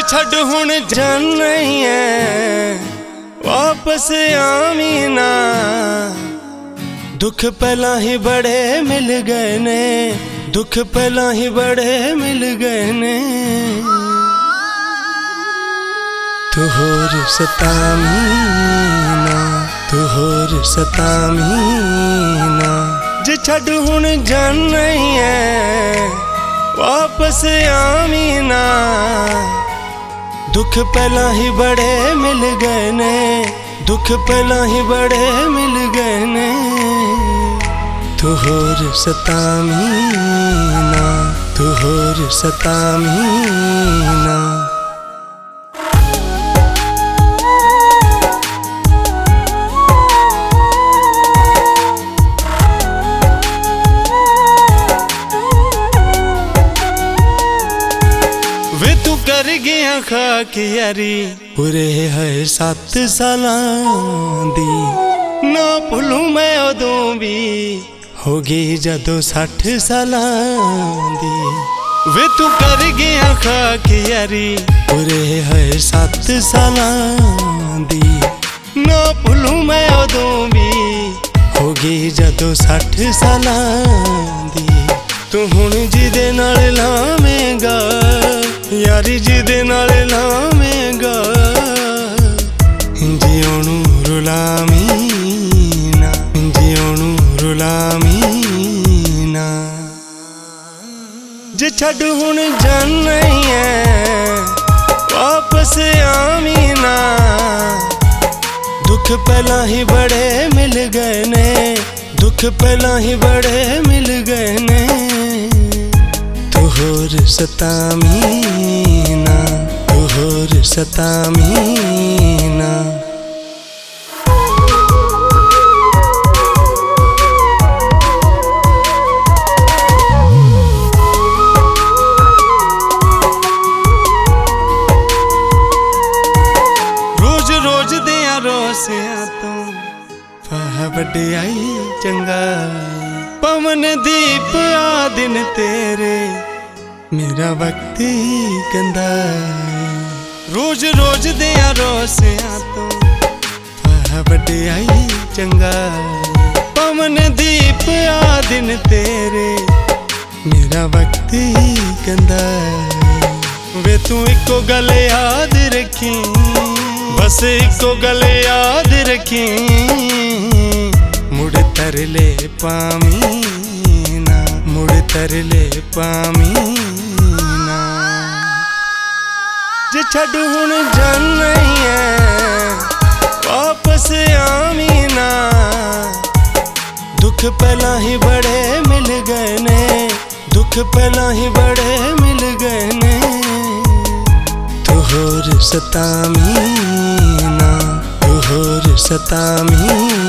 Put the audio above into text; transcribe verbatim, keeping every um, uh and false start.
छड़ हुण जाना ही है वापस आवी ना। दुख पहला ही बड़े मिल गए ने, दुख पहला ही बड़े मिल गए ने। तू होर सतावी ना, तू होर सतावी ना। जे छड़ हुण जाना ही है वापस आवी ना। दुख पहला ही बड़े मिल गए ने, दुख पहला ही बड़े मिल गए ने। तू होर सतावी ना, तू होर सतावी ना। वे तू कर गया खाक यारी पूरे है सत्त सालां दी। ना भुलूं मैं उदों भी होगी जदों सठ सालां दी। वे तू कर गया खाक यारी पूरे है सत्त सालां दी। ना भुलूं मैं उदों भी होगी जदों सठ सालां दी। तू हुण जिदे नाल लावेंगा यारी, जिदे नाल लावेंगा जिउणू रुलावी ना, जिउणू रुलावी ना। जे छड़ हुण जाना ही है वापस आवी ना। दुख पहला ही बड़े मिल गए ने, दुख पहला ही बड़े मिल गए ने। तू होर सतावी ना, तू होर सतावी ना। रोज रोज दिया रोसिया तू फाह वड्याई चंगाई। पवन दीप आ दिन तेरे मेरा वक्त ही गंदा। रोज रोज दिया रोसिया तू फाह वड्याई चंगाई। पवन दीप आ दिन तेरे मेरा वक्त ही गंदा। वे तू इको गल याद रखी, बस इको गल याद रखी। मुड़ तरले पावी ना, मुड़ तरले पावी ना। जे छड़ हुण जाना ही है वापस आवी ना। दुख पहला ही बड़े मिल गए ने, दुख पहला ही बड़े मिल गए ने। तू होर सतावी ना, तू होर सतावी